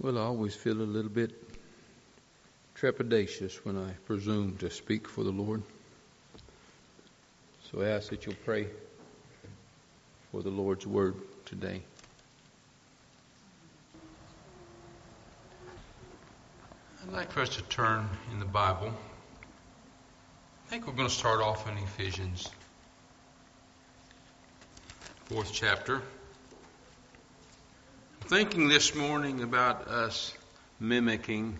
Well, I always feel a little bit trepidatious when I presume to speak for the Lord. So I ask that you'll pray for the Lord's word today. I'd like for us to turn in the Bible. I think we're going to start off in Ephesians, 4th chapter. I'm thinking this morning about us mimicking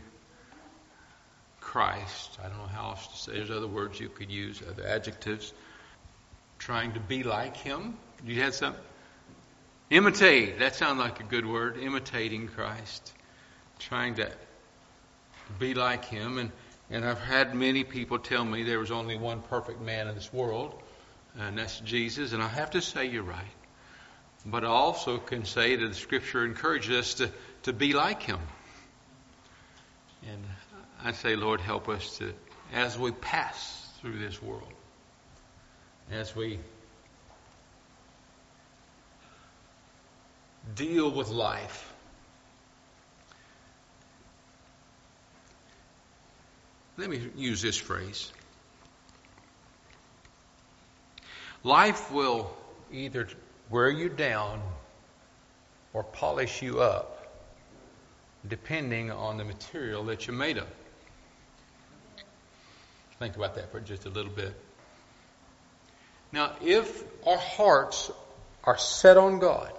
Christ. I don't know how else to say. There's other words you could use, other adjectives. Trying to be like Him. You had some? Imitate. That sounds like a good word. Imitating Christ. Trying to be like Him. And I've had many people tell me there was only one perfect man in this world, and that's Jesus. And I have to say you're right. But I also can say that the Scripture encourages us to be like Him. And I say, Lord, help us to, as we pass through this world, as we deal with life, let me use this phrase. Life will either wear you down or polish you up, depending on the material that you're made of. Think about that for just a little bit. Now, if our hearts are set on God,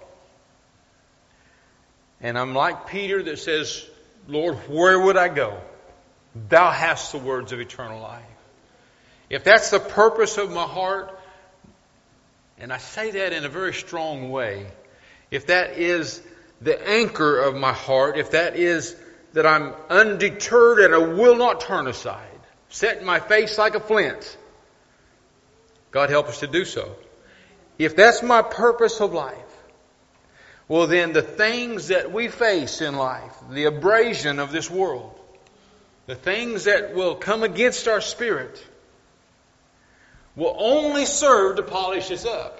and I'm like Peter that says, Lord, where would I go? Thou hast the words of eternal life. If that's the purpose of my heart, and I say that in a very strong way, if that is the anchor of my heart, if that is that I'm undeterred and I will not turn aside, setting my face like a flint, God help us to do so. If that's my purpose of life, well then the things that we face in life, the abrasion of this world, the things that will come against our spirit, will only serve to polish us up.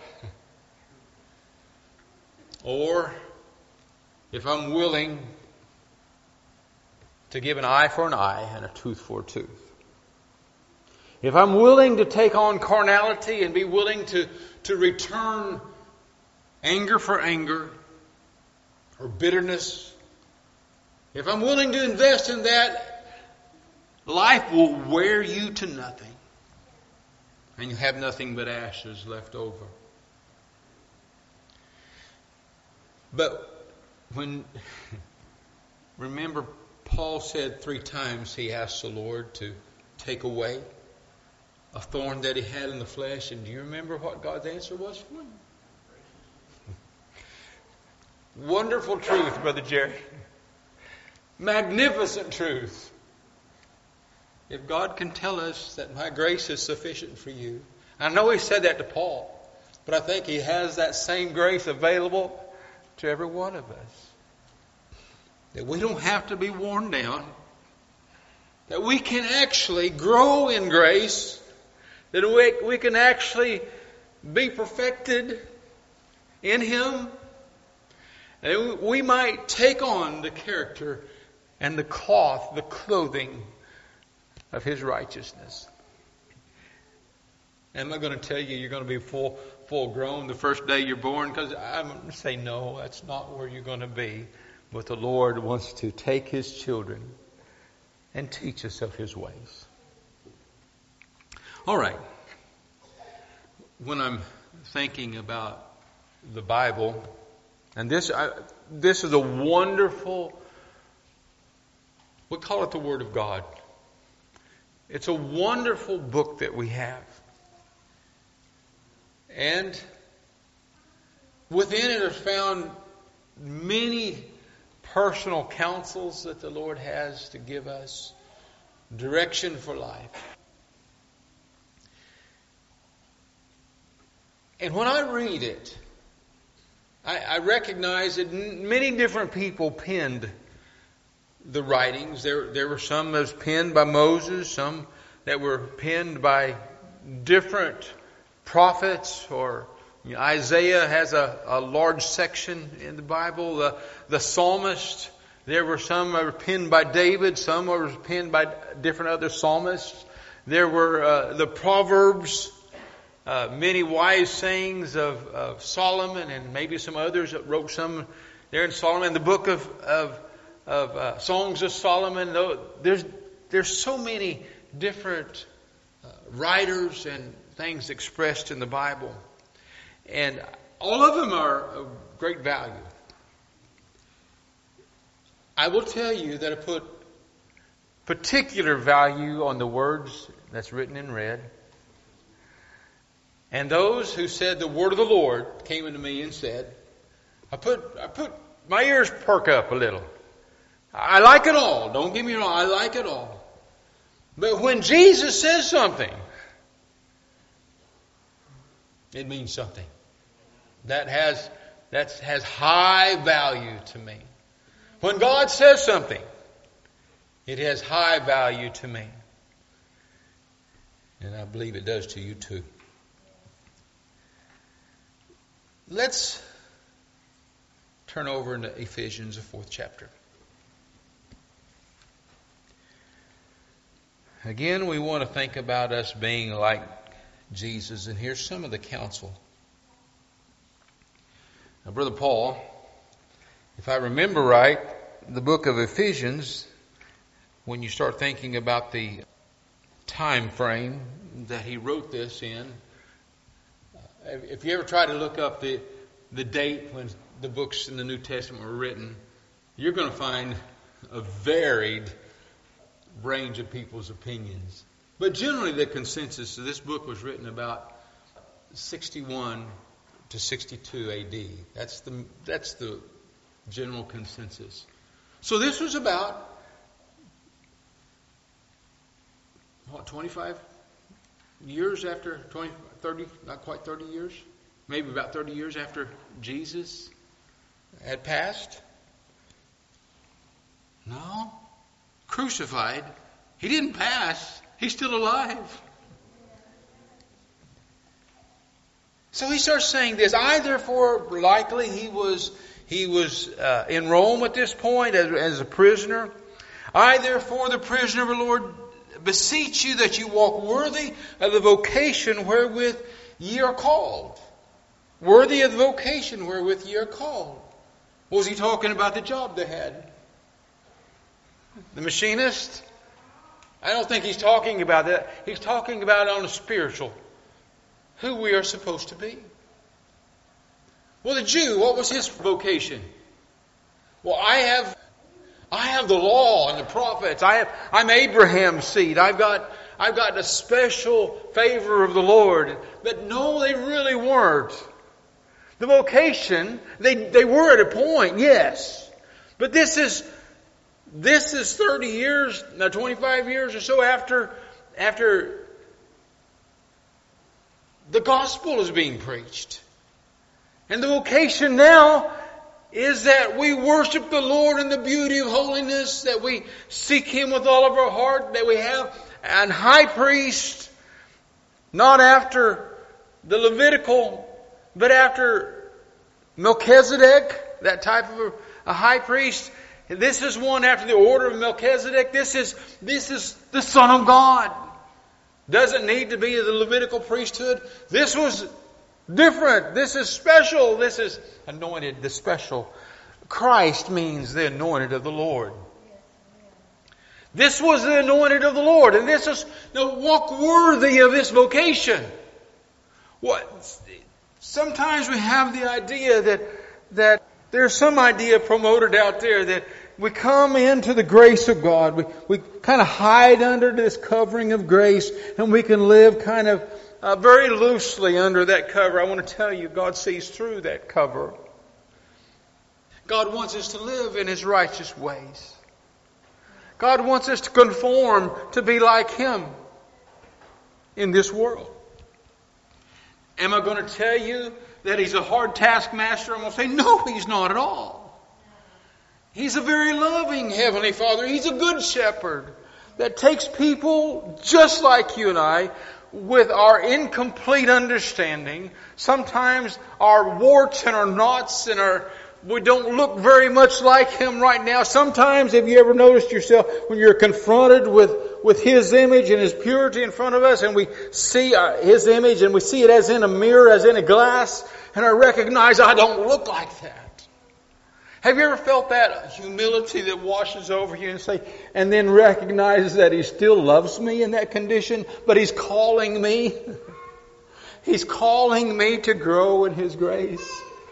Or, if I'm willing to give an eye for an eye and a tooth for a tooth. If I'm willing to take on carnality and be willing to return anger for anger or bitterness, if I'm willing to invest in that, life will wear you to nothing. And you have nothing but ashes left over. But remember, Paul said 3 times he asked the Lord to take away a thorn that he had in the flesh. And do you remember what God's answer was for him? Wonderful truth, Brother Jerry. Magnificent truth. If God can tell us that my grace is sufficient for you. I know He said that to Paul, but I think He has that same grace available to every one of us. That we don't have to be worn down. That we can actually grow in grace. That we can actually be perfected in Him. And we might take on the character and the cloth, the clothing of His righteousness. Am I going to tell you you're going to be full grown the first day you're born? Because I'm going to say no, that's not where you're going to be. But the Lord wants to take His children and teach us of His ways. All right. When I'm thinking about the Bible, and this is a wonderful, we call it the Word of God. It's a wonderful book that we have. And within it are found many personal counsels that the Lord has to give us, direction for life. And when I read it, I recognize that many different people penned the writings. There were some that was penned by Moses, some that were penned by different prophets, or Isaiah has a large section in the Bible. The psalmist There were some that were penned by David, some were penned by different other psalmists. There were the Proverbs, many wise sayings of Solomon, and maybe some others that wrote some there in Solomon. The book of Songs of Solomon. There's so many different writers and things expressed in the Bible, and all of them are of great value. I will tell you that I put particular value on the words that's written in red. And those who said the word of the Lord came into me and said, I put my ears perk up a little. I like it all. Don't get me wrong. I like it all. But when Jesus says something, it means something. That has high value to me. When God says something, it has high value to me. And I believe it does to you too. Let's turn over into Ephesians, the 4th chapter. Again, we want to think about us being like Jesus, and here's some of the counsel. Now, Brother Paul, if I remember right, the book of Ephesians, when you start thinking about the time frame that he wrote this in, if you ever try to look up the date when the books in the New Testament were written, you're going to find a varied range of people's opinions. But generally the consensus of this book was written about 61 to 62 AD. That's the general consensus. So this was about 25 years after 30, not quite 30 years, maybe about 30 years after Jesus had passed. No, crucified. He didn't pass. He's still alive. So he starts saying this. I, therefore, likely he was in Rome at this point as a prisoner. I, therefore, the prisoner of the Lord, beseech you that you walk worthy of the vocation wherewith ye are called. Worthy of the vocation wherewith ye are called. What was he talking about? The job they had? The machinist? I don't think he's talking about that. He's talking about on a spiritual, who we are supposed to be. Well, the Jew, what was his vocation? Well, I have the law and the prophets. I'm Abraham's seed. I've got a special favor of the Lord. But no, they really weren't. The vocation, they were at a point, yes. But this is 30 years, now 25 years or so after the gospel is being preached. And the vocation now is that we worship the Lord in the beauty of holiness, that we seek Him with all of our heart, that we have an high priest, not after the Levitical, but after Melchizedek, that type of a high priest. This is one after the order of Melchizedek. This is the Son of God. Doesn't need to be the Levitical priesthood. This was different. This is special. This is anointed, the special. Christ means the anointed of the Lord. This was the anointed of the Lord. And this is, walk worthy of this vocation. Sometimes we have the idea that there's some idea promoted out there that we come into the grace of God. We kind of hide under this covering of grace, and we can live kind of very loosely under that cover. I want to tell you, God sees through that cover. God wants us to live in His righteous ways. God wants us to conform to be like Him in this world. Am I going to tell you that He's a hard taskmaster? I'm going to say, no, He's not at all. He's a very loving Heavenly Father. He's a good shepherd that takes people just like you and I with our incomplete understanding, sometimes our warts and our knots and our we don't look very much like Him right now. Sometimes, have you ever noticed yourself when you're confronted with His image and His purity in front of us, and we see His image and we see it as in a mirror, as in a glass, and I recognize I don't look like that. Have you ever felt that humility that washes over you and then recognizes that He still loves me in that condition, but He's calling me? He's calling me to grow in His grace.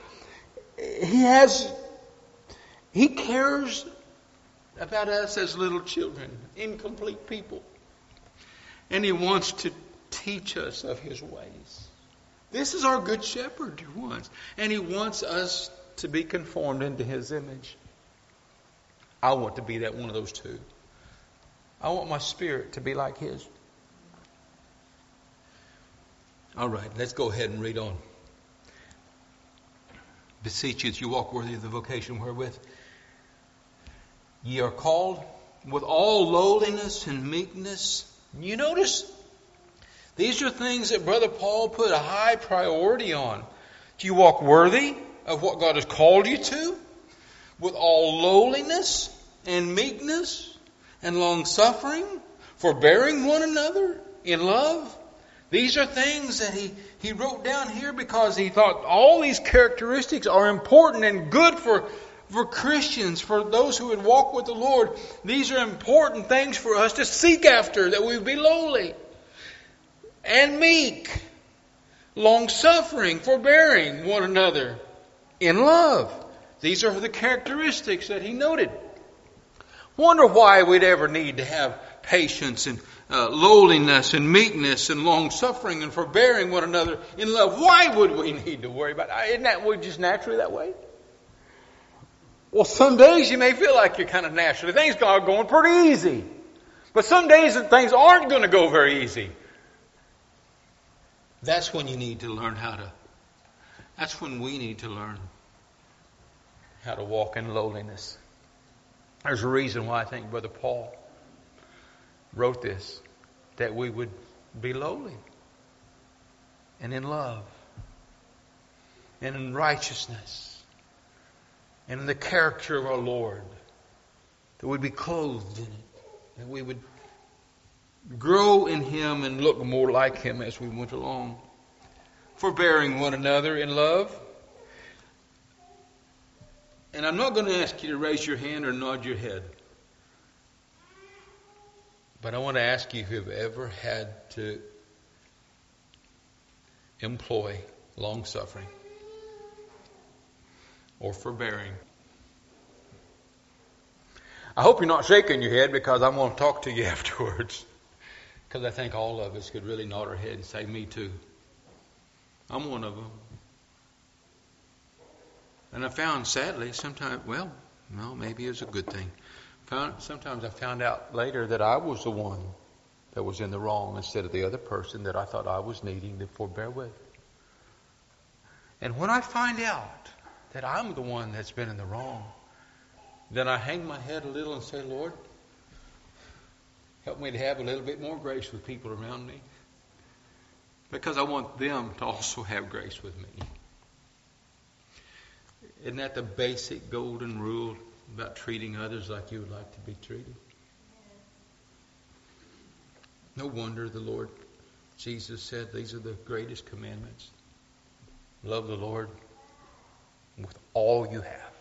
He cares about us as little children, incomplete people. And He wants to teach us of His ways. This is our good shepherd, dear ones. And He wants us to be conformed into His image. I want to be that one of those two. I want my spirit to be like His. All right, let's go ahead and read on. Beseech you that you walk worthy of the vocation wherewith ye are called, with all lowliness and meekness. You notice? These are things that Brother Paul put a high priority on. Do you walk worthy of what God has called you to? With all lowliness and meekness and long-suffering, forbearing one another in love. These are things that he wrote down here because he thought all these characteristics are important and good for Christians, for those who would walk with the Lord. These are important things for us to seek after, that we be lowly and meek, long-suffering, forbearing one another in love. These are the characteristics that he noted. Wonder why we'd ever need to have patience and lowliness and meekness and long-suffering and forbearing one another in love. Why would we need to worry about it? Isn't that just naturally that way? Well, some days you may feel like you're kind of naturally. Things are going pretty easy. But some days things aren't going to go very easy. That's when you need to learn that's when we need to learn how to walk in lowliness. There's a reason why I think Brother Paul wrote this, that we would be lowly and in love and in righteousness and in the character of our Lord, that we'd be clothed in it, that we would grow in Him and look more like Him as we went along, forbearing one another in love. And I'm not going to ask you to raise your hand or nod your head. But I want to ask you if you've ever had to employ long-suffering or forbearing. I hope you're not shaking your head, because I'm going to talk to you afterwards. Because I think all of us could really nod our head and say, me too. I'm one of them. And I found, sadly, sometimes, maybe it's a good thing. Sometimes I found out later that I was the one that was in the wrong instead of the other person that I thought I was needing to forbear with. And when I find out that I'm the one that's been in the wrong, then I hang my head a little and say, Lord, help me to have a little bit more grace with people around me, because I want them to also have grace with me. Isn't that the basic golden rule about treating others like you would like to be treated? No wonder the Lord Jesus said these are the greatest commandments. Love the Lord with all you have.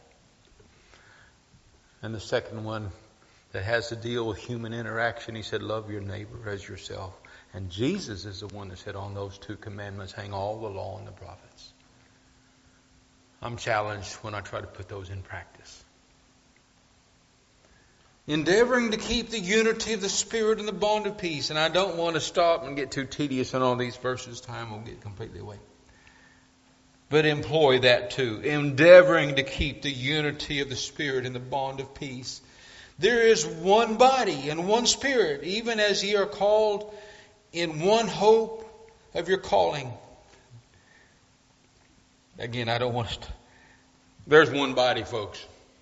And the second one that has to deal with human interaction, He said, love your neighbor as yourself. And Jesus is the one that said, on those two commandments hang all the law and the prophets. I'm challenged when I try to put those in practice. Endeavoring to keep the unity of the Spirit and the bond of peace. And I don't want to stop and get too tedious on all these verses. Time will get completely away. But employ that too. Endeavoring to keep the unity of the Spirit and the bond of peace. There is one body and one Spirit, even as ye are called in one hope of your calling. Again, I don't want to... There's one body, folks.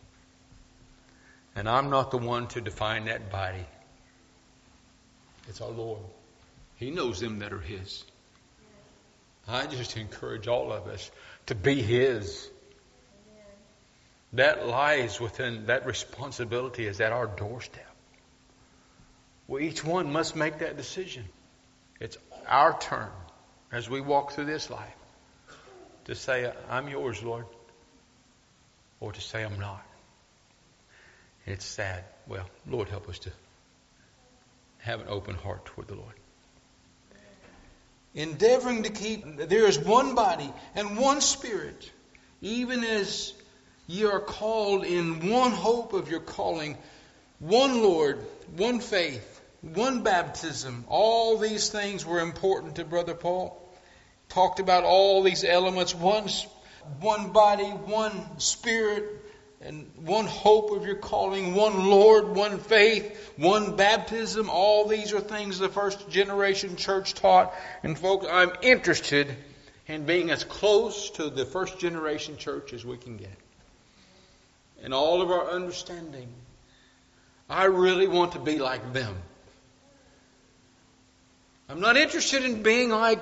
And I'm not the one to define that body. It's our Lord. He knows them that are His. I just encourage all of us to be His. That lies within, that responsibility is at our doorstep. Well, each one must make that decision. It's our turn as we walk through this life to say, I'm yours, Lord, or to say, I'm not. It's sad. Well, Lord, help us to have an open heart toward the Lord. Endeavoring to keep, there is one body and one Spirit, even as ye are called in one hope of your calling, one Lord, one faith, one baptism. All these things were important to Brother Paul. Talked about all these elements, one body, one Spirit, and one hope of your calling, one Lord, one faith, one baptism. All these are things the first generation church taught. And folks, I'm interested in being as close to the first generation church as we can get. In all of our understanding, I really want to be like them. I'm not interested in being like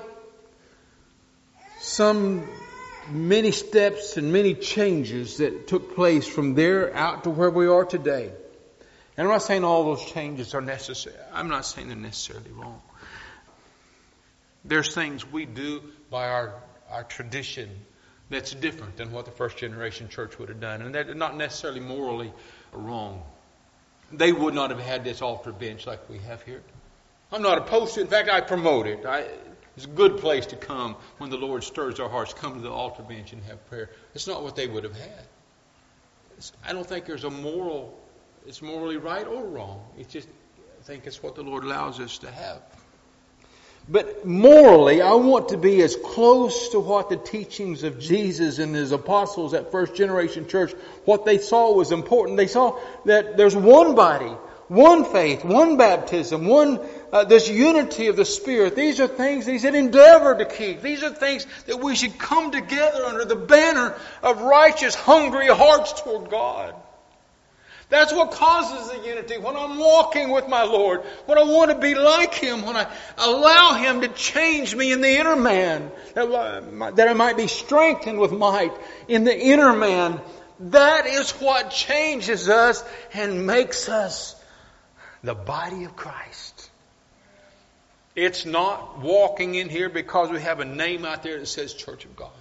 some many steps and many changes that took place from there out to where we are today. And I'm not saying all those changes are necessary. I'm not saying they're necessarily wrong. There's things we do by our tradition that's different than what the first generation church would have done. And they're not necessarily morally wrong. They would not have had this altar bench like we have here. I'm not opposed to it. In fact, I promote it. It's a good place to come when the Lord stirs our hearts. Come to the altar bench and have prayer. It's not what they would have had. I don't think there's it's morally right or wrong. It's just, I think it's what the Lord allows us to have. But morally, I want to be as close to what the teachings of Jesus and His apostles at first generation church, what they saw was important. They saw that there's one body, one faith, one baptism, this unity of the Spirit. These are things He said endeavor to keep. These are things that we should come together under the banner of righteous, hungry hearts toward God. That's what causes the unity. When I'm walking with my Lord, when I want to be like Him, when I allow Him to change me in the inner man, that I might be strengthened with might in the inner man, that is what changes us and makes us the body of Christ. It's not walking in here because we have a name out there that says Church of God.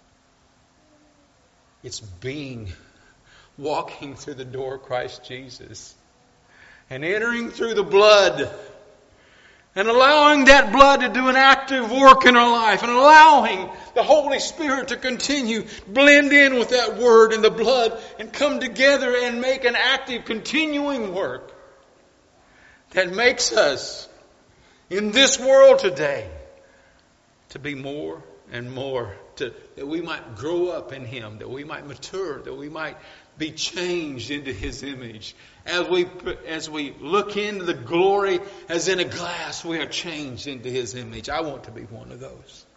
It's walking through the door of Christ Jesus and entering through the blood and allowing that blood to do an active work in our life and allowing the Holy Spirit to continue blend in with that word and the blood and come together and make an active continuing work that makes us in this world today to be more and more, that we might grow up in Him, that we might mature, that we might be changed into His image. As we look into the glory as in a glass, we are changed into His image. I want to be one of those.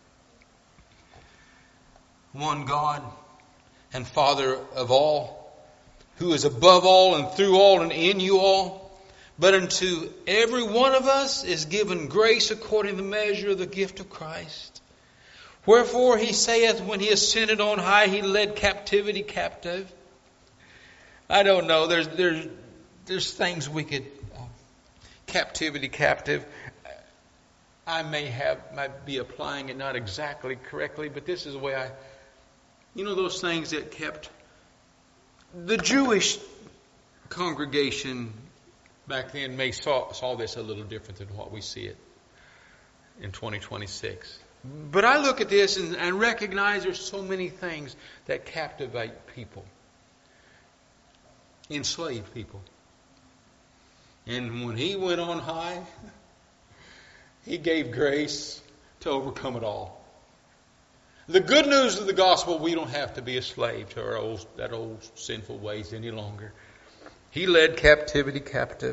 One God and Father of all, who is above all and through all and in you all. But unto every one of us is given grace according to the measure of the gift of Christ. Wherefore He saith, when He ascended on high, He led captivity captive. I don't know. There's things we could captivity captive. I might be applying it not exactly correctly, but this is the way those things that kept the Jewish congregation back then may saw this a little different than what we see it in 2026. But I look at this and recognize there's so many things that captivate people. Enslave people. And when He went on high, He gave grace to overcome it all. The good news of the gospel, we don't have to be a slave to that old sinful ways any longer. He led captivity captive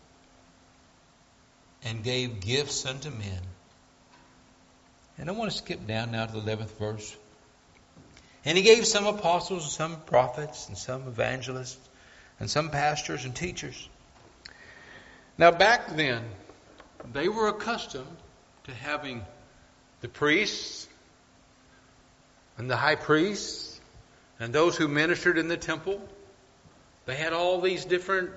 and gave gifts unto men. And I want to skip down now to the 11th verse. And He gave some apostles and some prophets and some evangelists and some pastors and teachers. Now back then, they were accustomed to having the priests and the high priests and those who ministered in the temple. They had all these different...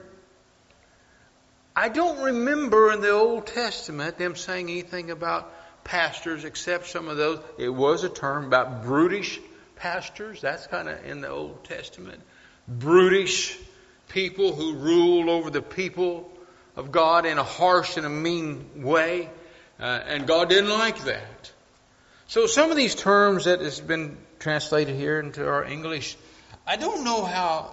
I don't remember in the Old Testament them saying anything about pastors except some of those. It was a term about brutish pastors. That's kind of in the Old Testament. Brutish people who rule over the people of God in a harsh and a mean way. And God didn't like that. So some of these terms that has been translated here into our English, I don't know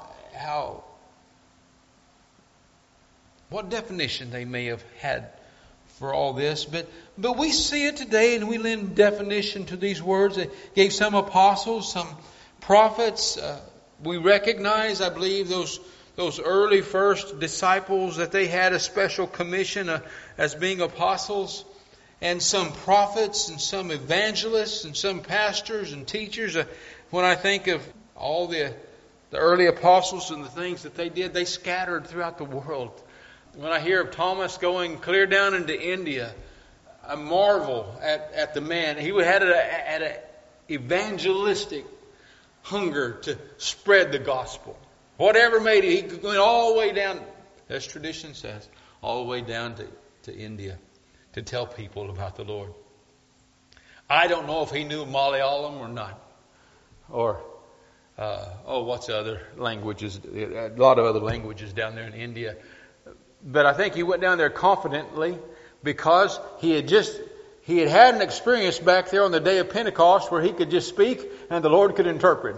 what definition they may have had for all this, but we see it today, and we lend definition to these words. They gave some apostles, some prophets. We recognize, I believe, those early first disciples, that they had a special commission as being apostles, and some prophets, and some evangelists, and some pastors and teachers. When I think of all the early apostles and the things that they did, they scattered throughout the world. When I hear of Thomas going clear down into India, I marvel at the man. He had an evangelistic hunger to spread the gospel. Whatever made it, he went all the way down, as tradition says, all the way down to India to tell people about the Lord. I don't know if he knew Malayalam or not. Or, what's the other languages? A lot of other languages down there in India. But I think he went down there confidently because he had had an experience back there on the day of Pentecost where he could just speak and the Lord could interpret.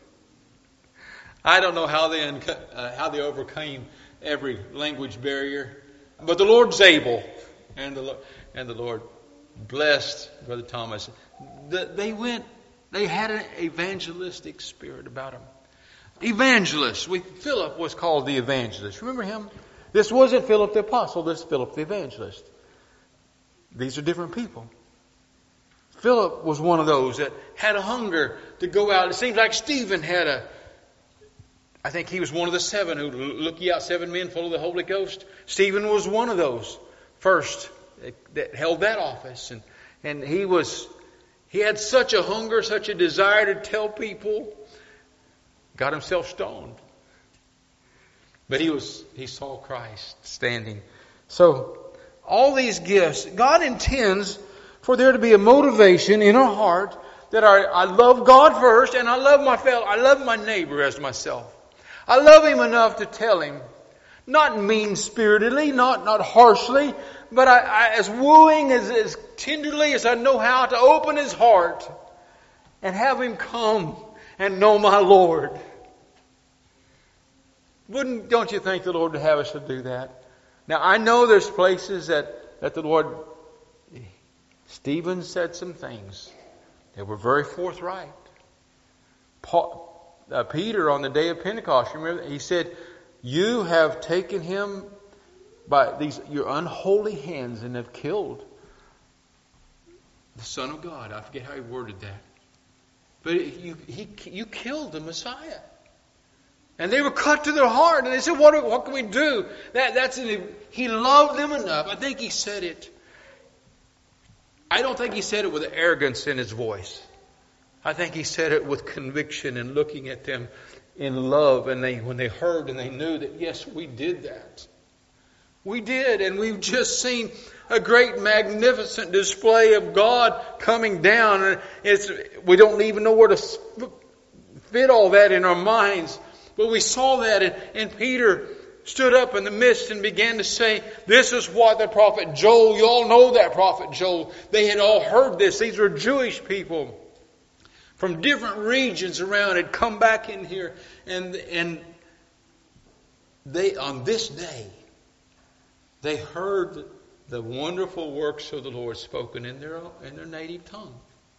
I don't know how they overcame every language barrier, but the Lord's able, and the Lord blessed Brother Thomas. They had an evangelistic spirit about them. Evangelists. Philip was called the evangelist. Remember him? This wasn't Philip the apostle. This is Philip the evangelist. These are different people. Philip was one of those that had a hunger to go out. It seems like Stephen I think he was one of the 7 who look ye out 7 men full of the Holy Ghost. Stephen was one of those first that held that office. And he had such a hunger, such a desire to tell people, got himself stoned. But he saw Christ standing. So, all these gifts, God intends for there to be a motivation in our heart that I love God first, and I love my neighbor as myself. I love him enough to tell him, not mean-spiritedly, not harshly, but I as wooing, as tenderly as I know how, to open his heart and have him come and know my Lord. Don't you think the Lord would have us to do that? Now, I know there's places that the Lord... Stephen said some things that were very forthright. Peter, on the day of Pentecost, remember, he said, you have taken him by your unholy hands and have killed the Son of God. I forget how he worded that. But you killed the Messiah. And they were cut to their heart. And they said, what can we do? He loved them enough. I think he said it. I don't think he said it with arrogance in his voice. I think he said it with conviction and looking at them in love. And when they heard and they knew that, yes, we did that. We did. And we've just seen a great, magnificent display of God coming down. And we don't even know where to fit all that in our minds. But we saw that, and Peter stood up in the midst and began to say, this is what the prophet Joel, you all know that prophet Joel. They had all heard this. These were Jewish people from different regions around had come back in here. And they, on this day, they heard the wonderful works of the Lord spoken in their native tongue.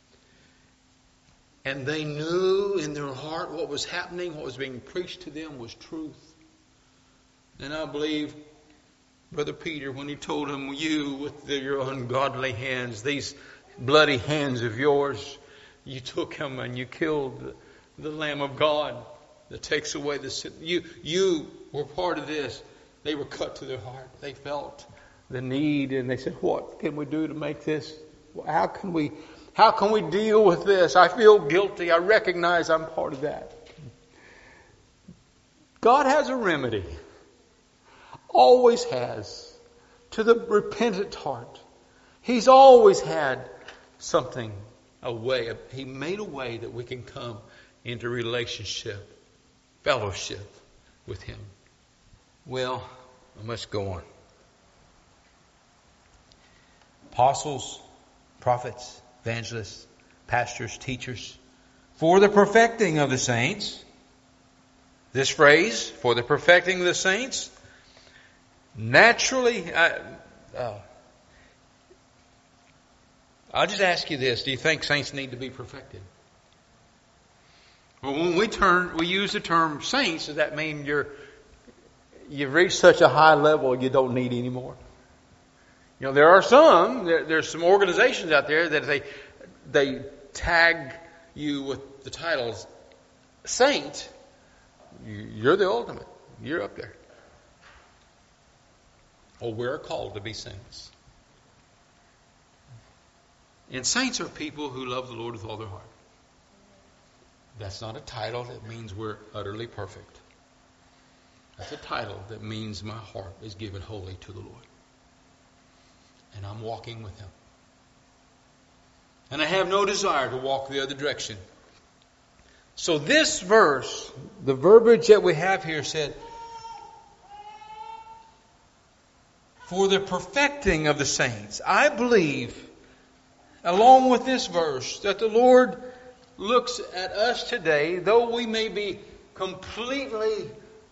And they knew in their heart what was happening, what was being preached to them was truth. And I believe, Brother Peter, when he told him, you with your ungodly hands, these bloody hands of yours, you took him and you killed the Lamb of God that takes away the sin. You were part of this. They were cut to their heart. They felt the need and they said, what can we do to make this? How can we deal with this? I feel guilty. I recognize I'm part of that. God has a remedy. Always has. To the repentant heart. He's always had something, a way. He made a way that we can come into relationship, fellowship with Him. Well, I must go on. Apostles, prophets, evangelists, pastors, teachers, for the perfecting of the saints. This phrase, for the perfecting of the saints, naturally, I'll just ask you this. Do you think saints need to be perfected? Well, when we use the term saints, does that mean you've reached such a high level you don't need any more? You know, there's some organizations out there that they tag you with the titles saint. You're the ultimate. You're up there. Well, we're called to be saints. And saints are people who love the Lord with all their heart. That's not a title that means we're utterly perfect. That's a title that means my heart is given wholly to the Lord. And I'm walking with Him. And I have no desire to walk the other direction. So this verse, the verbiage that we have here said, for the perfecting of the saints. I believe, along with this verse, that the Lord looks at us today, though we may be completely...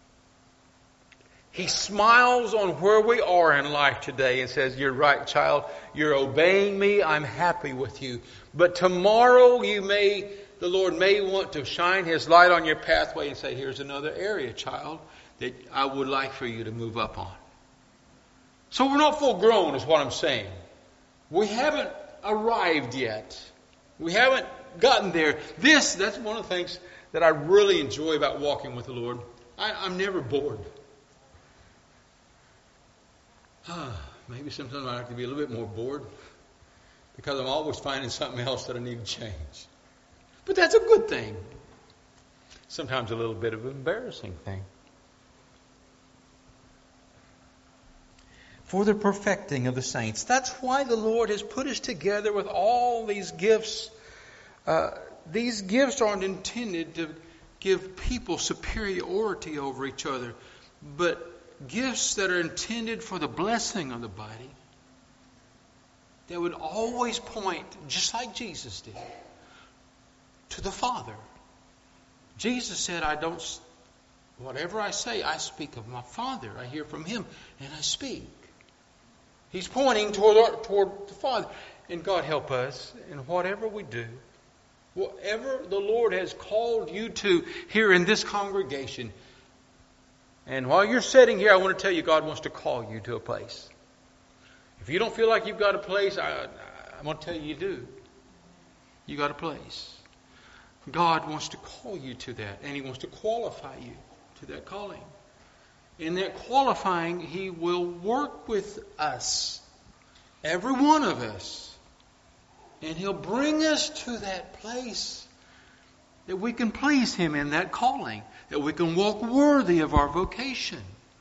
He smiles on where we are in life today and says, you're right, child. You're obeying me. I'm happy with you. But tomorrow the Lord may want to shine His light on your pathway and say, here's another area, child, that I would like for you to move up on. So we're not full grown is what I'm saying. We haven't arrived yet. We haven't gotten there. That's one of the things that I really enjoy about walking with the Lord. I'm never bored. Maybe sometimes I have to be a little bit more bored because I'm always finding something else that I need to change. But that's a good thing. Sometimes a little bit of an embarrassing thing. For the perfecting of the saints. That's why the Lord has put us together with all these gifts. These gifts aren't intended to give people superiority over each other, but gifts that are intended for the blessing of the body, that would always point, just like Jesus did, to the Father. Jesus said, whatever I say, I speak of my Father. I hear from Him and I speak. He's pointing toward the Father. And God help us in whatever we do, whatever the Lord has called you to here in this congregation. And while you're sitting here, I want to tell you, God wants to call you to a place. If you don't feel like you've got a place, I'm going to tell you do. You got a place. God wants to call you to that, and He wants to qualify you to that calling. In that qualifying, He will work with us, every one of us, and He'll bring us to that place that we can please Him in that calling, that we can walk worthy of our vocation.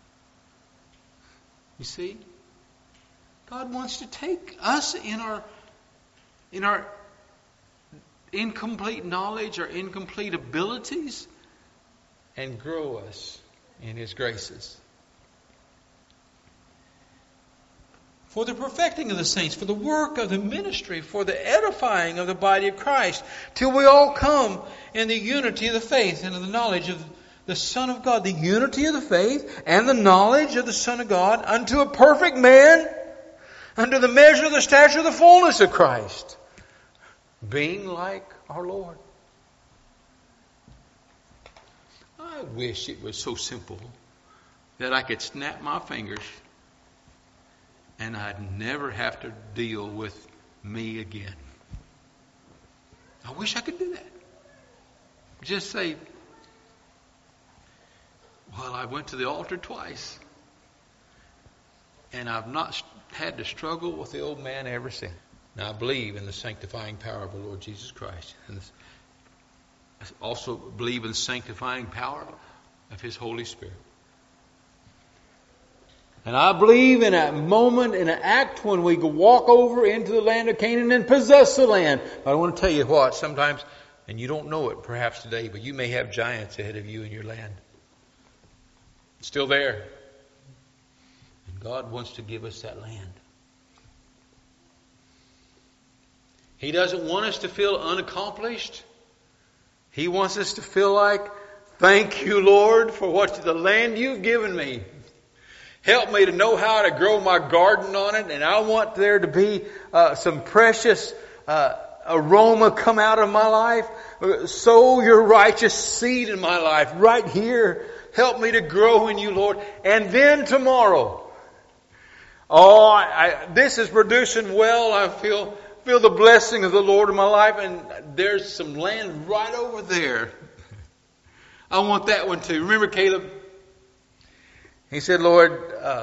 You see? God wants to take us in our incomplete knowledge, our incomplete abilities, and grow us in His graces. For the perfecting of the saints, for the work of the ministry, for the edifying of the body of Christ, till we all come in the unity of the faith and of the knowledge of the Son of God. The unity of the faith and the knowledge of the Son of God, unto a perfect man, unto the measure of the stature of the fullness of Christ, being like our Lord. I wish it was so simple that I could snap my fingers and I'd never have to deal with me again. I wish I could do that. Just say, well, I went to the altar twice, and I've not had to struggle with the old man ever since. Now, I believe in the sanctifying power of the Lord Jesus Christ. And I also believe in the sanctifying power of His Holy Spirit. And I believe in a moment, in an act when we walk over into the land of Canaan and possess the land. But I want to tell you what, sometimes, and you don't know it perhaps today, but you may have giants ahead of you in your land. It's still there. And God wants to give us that land. He doesn't want us to feel unaccomplished. He wants us to feel like, thank you, Lord, for the land you've given me. Help me to know how to grow my garden on it, and I want there to be some precious aroma come out of my life. Sow your righteous seed in my life right here. Help me to grow in you, Lord. And then tomorrow, this is producing well. I feel the blessing of the Lord in my life, and there's some land right over there. I want that one too. Remember Caleb? He said, Lord,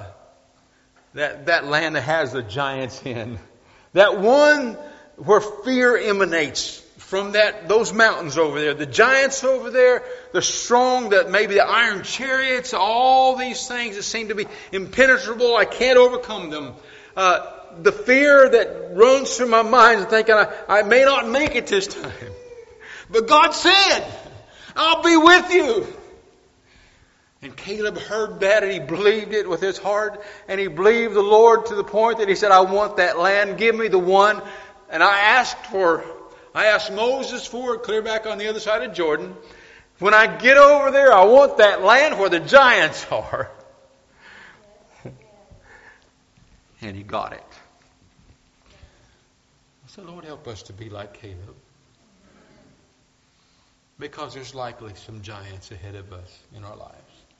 that land that has the giants in, that one where fear emanates from those mountains over there, the giants over there, the strong, that maybe the iron chariots, all these things that seem to be impenetrable, I can't overcome them. The fear that runs through my mind, thinking I may not make it this time. But God said, I'll be with you. And Caleb heard that and he believed it with his heart. And he believed the Lord to the point that he said, I want that land. Give me the one. And I asked Moses for it clear back on the other side of Jordan. When I get over there, I want that land where the giants are. And he got it. I said, Lord, help us to be like Caleb. Because there's likely some giants ahead of us in our lives.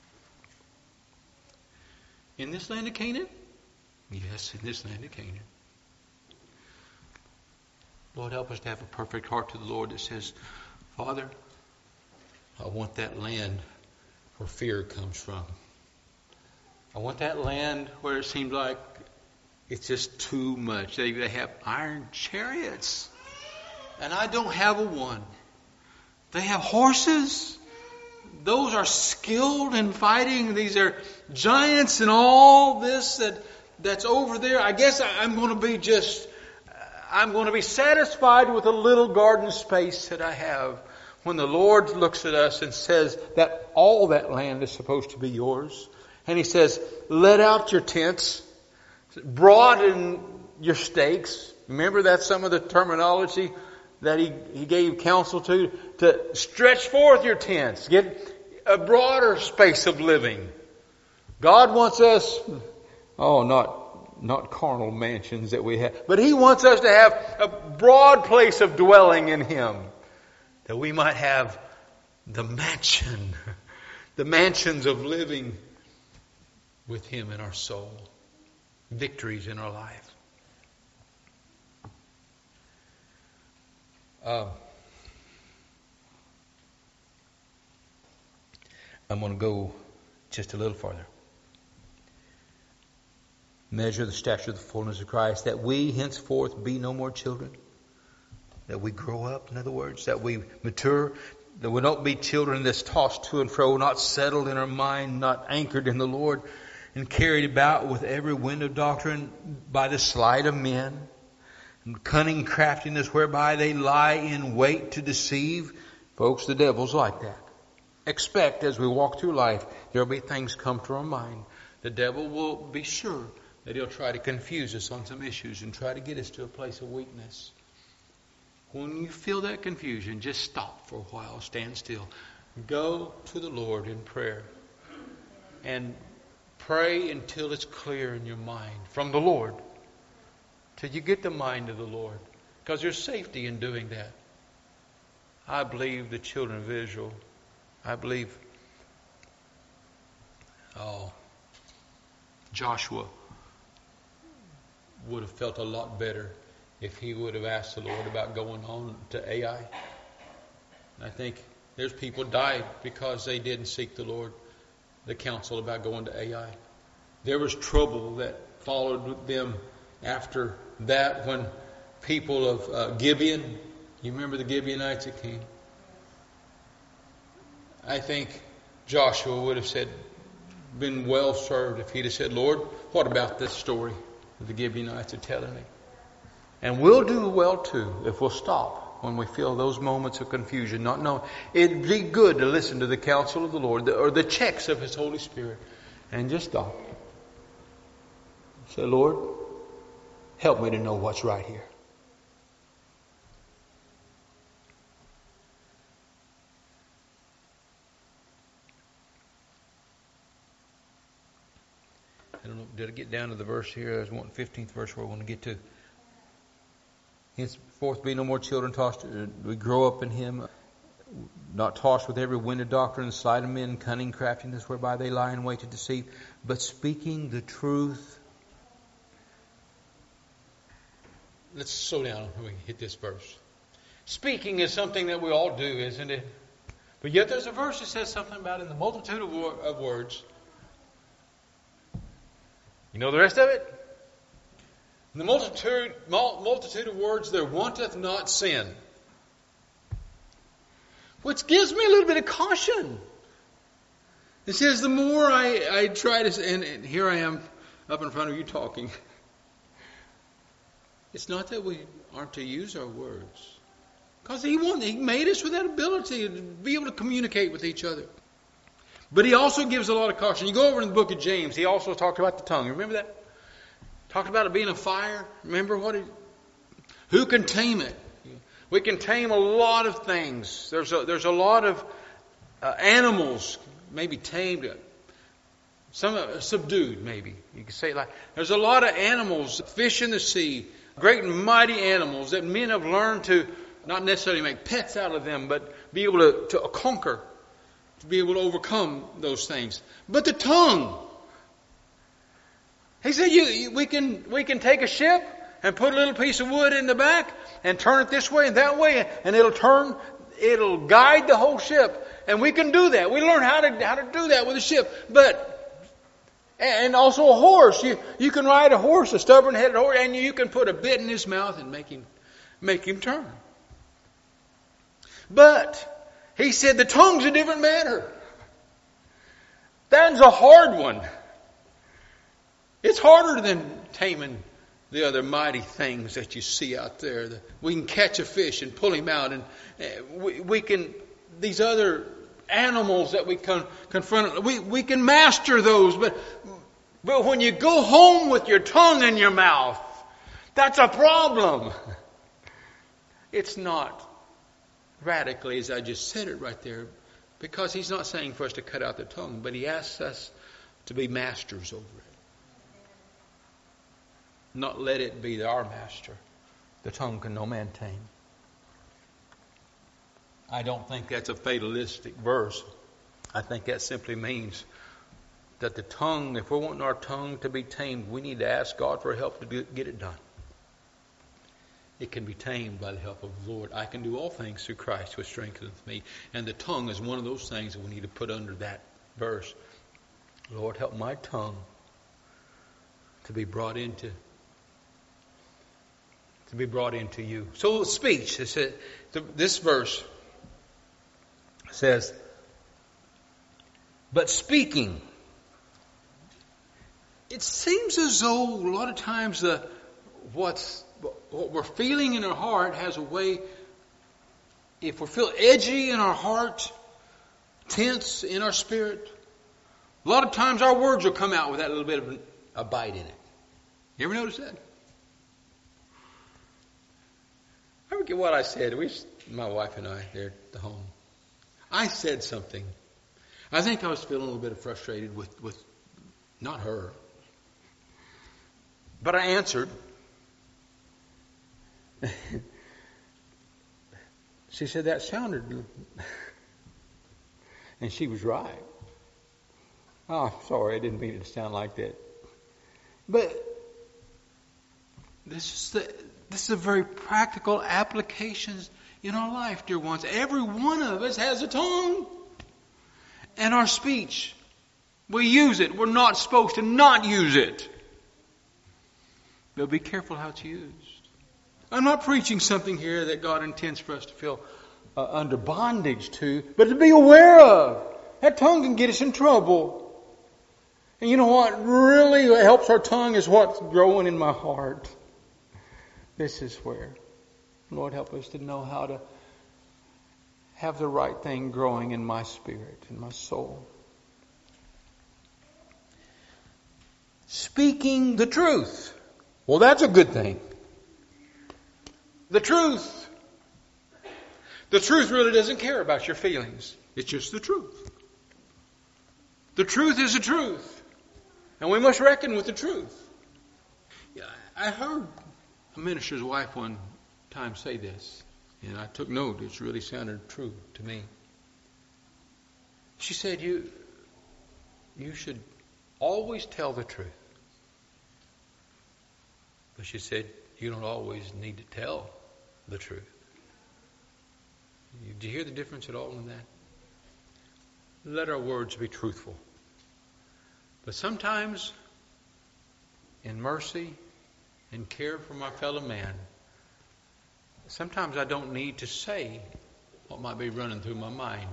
In this land of Canaan? Yes, in this land of Canaan. Lord, help us to have a perfect heart to the Lord that says, Father, I want that land where fear comes from. I want that land where it seems like it's just too much. They have iron chariots. And I don't have a one. They have horses. Those are skilled in fighting. These are giants and all this that's over there. I guess I'm going to be satisfied with a little garden space that I have. When the Lord looks at us and says that all that land is supposed to be yours. And He says, let out your tents. Broaden your stakes. Remember, that's some of the terminology that he gave counsel to stretch forth your tents. Get a broader space of living. God wants us, not carnal mansions that we have, but He wants us to have a broad place of dwelling in Him, that we might have the mansions of living with Him in our soul, victories in our life. I'm going to go just a little farther. Measure the stature of the fullness of Christ, that we henceforth be no more children, that we grow up, in other words, that we mature, that we don't be children that's tossed to and fro, not settled in our mind, not anchored in the Lord, and carried about with every wind of doctrine by the sleight of men, and cunning craftiness whereby they lie in wait to deceive. Folks, the devil's like that. Expect as we walk through life, there will be things come to our mind. The devil will be sure that he'll try to confuse us on some issues and try to get us to a place of weakness. When you feel that confusion, just stop for a while, stand still. Go to the Lord in prayer. And pray until it's clear in your mind from the Lord. Till you get the mind of the Lord. Because there's safety in doing that. I believe the children of Israel, Joshua would have felt a lot better if he would have asked the Lord about going on to Ai. I think there's people died because they didn't seek the Lord, the counsel about going to Ai. There was trouble that followed them after that when people of Gibeon, you remember the Gibeonites that came? I think Joshua would have been well served if he'd have said, Lord, what about this story the Gibeonites are telling me? And we'll do well too if we'll stop when we feel those moments of confusion, not knowing. It'd be good to listen to the counsel of the Lord or the checks of His Holy Spirit and just stop. Say, Lord, help me to know what's right here. I don't know, did I get down to the verse here? There's 15th verse where I want to get to. Henceforth be no more children tossed. We grow up in Him, not tossed with every wind of doctrine, sleight of men, cunning craftiness, whereby they lie in wait to deceive, but speaking the truth. Let's slow down when we hit this verse. Speaking is something that we all do, isn't it? But yet there's a verse that says something about in the multitude of words. You know the rest of it? In the multitude of words there wanteth not sin. Which gives me a little bit of caution. It says the more I try to, and here I am up in front of you talking. It's not that we aren't to use our words. Because He made us with that ability to be able to communicate with each other. But He also gives a lot of caution. You go over in the book of James, he also talked about the tongue. Remember that? Talked about it being a fire. Remember who can tame it? We can tame a lot of things. There's a lot of animals maybe tamed. Some subdued, maybe. You could say it like, there's a lot of animals, fish in the sea, great and mighty animals that men have learned to not necessarily make pets out of them, but be able to conquer, to be able to overcome those things. But the tongue, he said, we can take a ship and put a little piece of wood in the back and turn it this way and that way, and it'll guide the whole ship. And we can do that. We learn how to do that with a ship. And also a horse. You can ride a horse, a stubborn-headed horse, and you can put a bit in his mouth and make him turn. But he said the tongue's a different matter. That's a hard one. It's harder than taming the other mighty things that you see out there. We can catch a fish and pull him out, and we can, these other animals that we can confront, we can master those. But when you go home with your tongue in your mouth, that's a problem. It's not radically as I just said it right there, because He's not saying for us to cut out the tongue, but He asks us to be masters over it. Not let it be our master. The tongue can no man tame. I don't think that's a fatalistic verse. I think that simply means that the tongue, if we want our tongue to be tamed, we need to ask God for help to get it done. It can be tamed by the help of the Lord. I can do all things through Christ who strengtheneth me. And the tongue is one of those things that we need to put under that verse. Lord, help my tongue to be brought into you. So speech, this verse says, but speaking. It seems as though a lot of times what we're feeling in our heart has a way, if we feel edgy in our heart, tense in our spirit, a lot of times our words will come out with that little bit of a bite in it. You ever notice that? I forget what I said. My wife and I, there at the home. I said something. I think I was feeling a little bit frustrated with not her. But I answered. She said, that sounded... And she was right. Oh, sorry, I didn't mean it to sound like that. But this is a very practical applications in our life, dear ones. Every one of us has a tongue. And our speech, we use it. We're not supposed to not use it. But be careful how it's used. I'm not preaching something here that God intends for us to feel under bondage to, but to be aware of. That tongue can get us in trouble. And you know what really helps our tongue is what's growing in my heart. This is where. Lord, help us to know how to have the right thing growing in my spirit, in my soul. Speaking the truth. Well, that's a good thing. The truth. The truth really doesn't care about your feelings. It's just the truth. The truth is the truth. And we must reckon with the truth. I heard a minister's wife one time say this, and I took note. It really sounded true to me. She said, you should always tell the truth. But she said, you don't always need to tell the truth. Do you hear the difference at all in that? Let our words be truthful. But sometimes, in mercy and care for my fellow man, sometimes I don't need to say what might be running through my mind.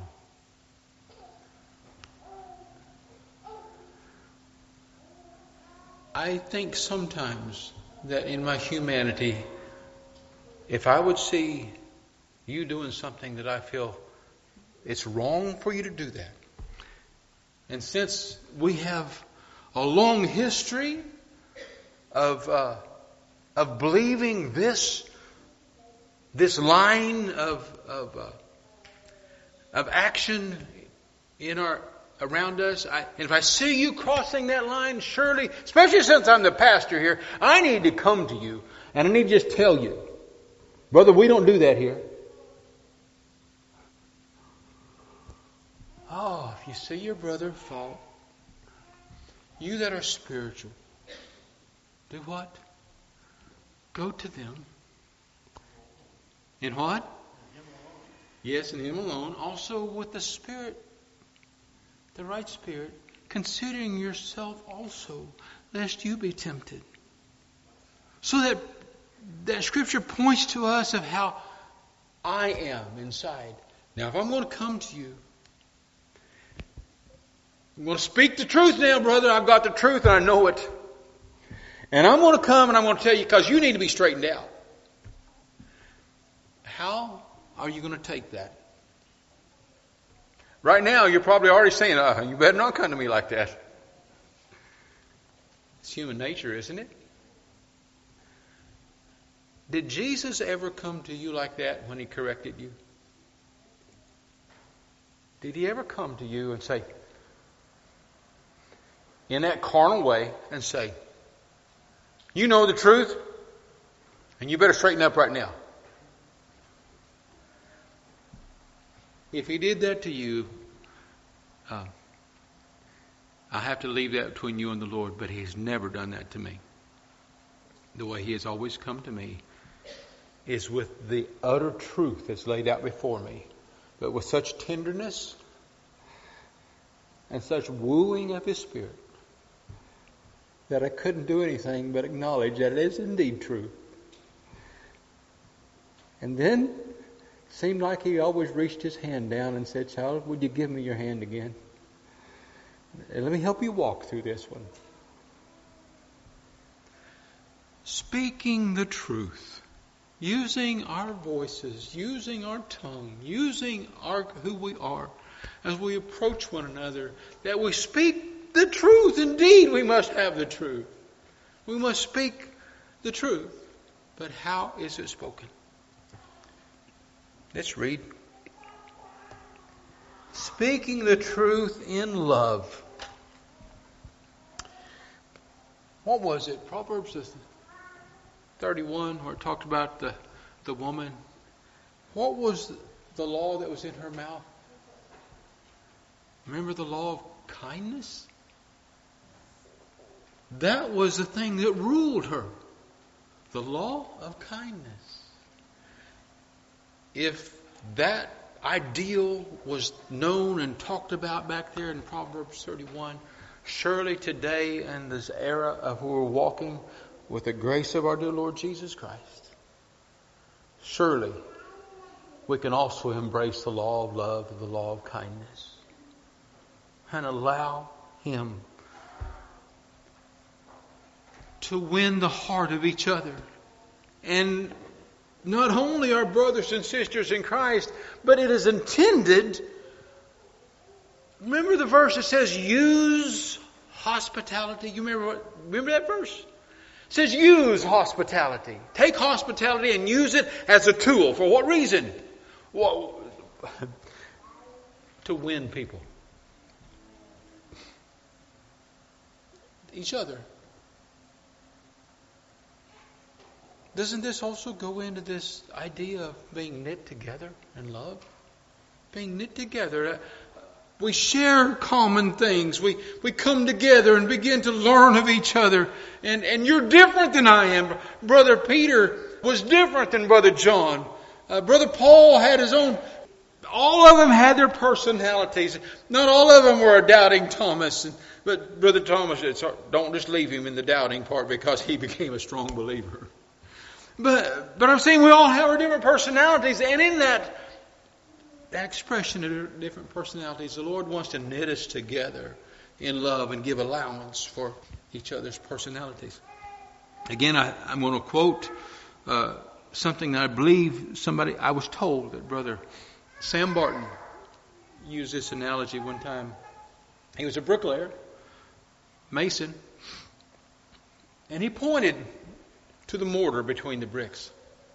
I think sometimes that in my humanity, if I would see you doing something that I feel it's wrong for you to do that. And since we have a long history of believing this line of action around us, if I see you crossing that line, surely, especially since I'm the pastor here, I need to come to you and I need to just tell you, brother, we don't do that here. Oh, if you see your brother fall, you that are spiritual, do what? Go to them. In what? Yes, in Him alone. Also with the Spirit, the right Spirit, considering yourself also, lest you be tempted. So that Scripture points to us of how I am inside. Now, if I'm going to come to you, I'm going to speak the truth now, brother. I've got the truth and I know it. And I'm going to come and I'm going to tell you because you need to be straightened out. How are you going to take that? Right now, you're probably already saying, you better not come to me like that. It's human nature, isn't it? Did Jesus ever come to you like that when He corrected you? Did He ever come to you and say, in that carnal way, and say, you know the truth, and you better straighten up right now? If He did that to you, I have to leave that between you and the Lord, but He has never done that to me. The way He has always come to me is with the utter truth that's laid out before me, but with such tenderness and such wooing of His Spirit that I couldn't do anything but acknowledge that it is indeed true. And then it seemed like He always reached His hand down and said, child, would you give me your hand again? And let me help you walk through this one. Speaking the truth, using our voices, using our tongue, using who we are as we approach one another, that we speak the truth. Indeed, we must have the truth. We must speak the truth. But how is it spoken? Let's read. Speaking the truth in love. What was it? Proverbs 31, where it talked about the woman. What was the law that was in her mouth? Remember the law of kindness? That was the thing that ruled her. The law of kindness. If that ideal was known and talked about back there in Proverbs 31, surely today in this era of who we're walking with the grace of our dear Lord Jesus Christ, surely we can also embrace the law of love, the law of kindness. and allow Him to win the heart of each other. And not only our brothers and sisters in Christ, but it is intended. Remember the verse that says, use hospitality? You remember that verse? It says, use hospitality. Take hospitality and use it as a tool. For what reason? Well, to win people. Each other. Doesn't this also go into this idea of being knit together in love? Being knit together. We share common things. We come together and begin to learn of each other. And you're different than I am. Brother Peter was different than Brother John. Brother Paul had his own. All of them had their personalities. Not all of them were a doubting Thomas. But Brother Thomas said, don't just leave him in the doubting part, because he became a strong believer. But I'm saying we all have our different personalities, and in that expression of different personalities, the Lord wants to knit us together in love and give allowance for each other's personalities. Again, I'm going to quote something that I believe I was told that Brother Sam Barton used this analogy one time. He was a bricklayer, mason, and he pointed to the mortar between the bricks.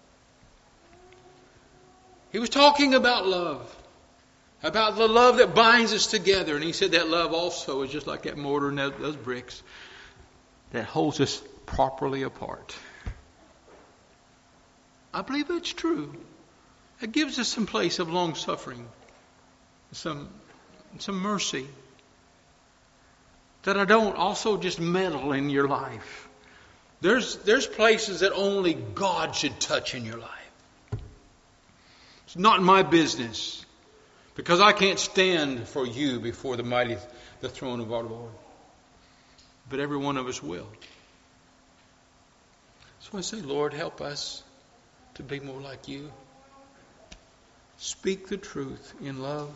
He was talking about love, about the love that binds us together. And he said that love also is just like that mortar and those bricks that holds us properly apart. I believe that's true. It gives us some place of long suffering, some mercy, that I don't also just meddle in your life. There's places that only God should touch in your life. It's not my business, because I can't stand for you before the throne of our Lord. But every one of us will. So I say, Lord, help us to be more like you. Speak the truth in love.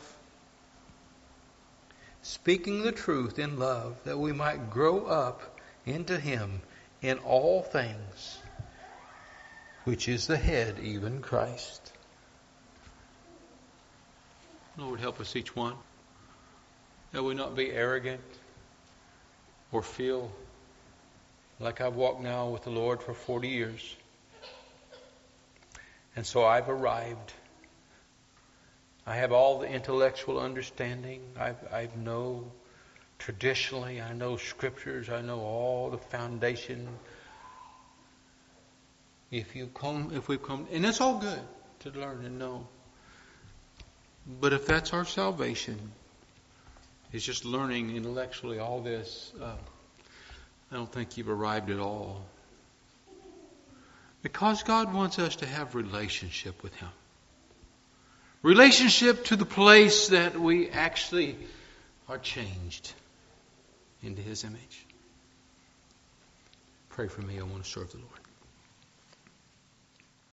Speaking the truth in love, that we might grow up into Him in all things, which is the head, even Christ. Lord, help us each one, that we not be arrogant or feel like I've walked now with the Lord for 40 years. And so I've arrived. I have all the intellectual understanding. I know traditionally, I know scriptures, I know all the foundation. If we've come, and that's all good to learn and know. But if that's our salvation, is just learning intellectually all this, I don't think you've arrived at all. Because God wants us to have relationship with Him. Relationship to the place that we actually are changed into His image. Pray for me. I want to serve the Lord.